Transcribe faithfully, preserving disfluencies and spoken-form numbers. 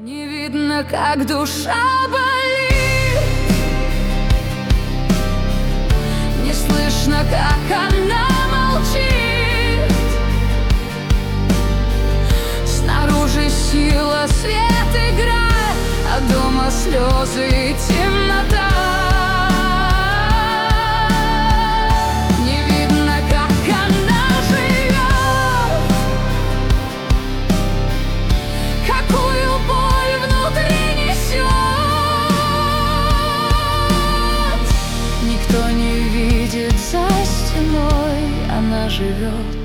Не видно, как душа болит, не слышно, как она молчит. Снаружи сила, свет играет, а дома слезы и темнота. Никто не видит, за стеной она живет.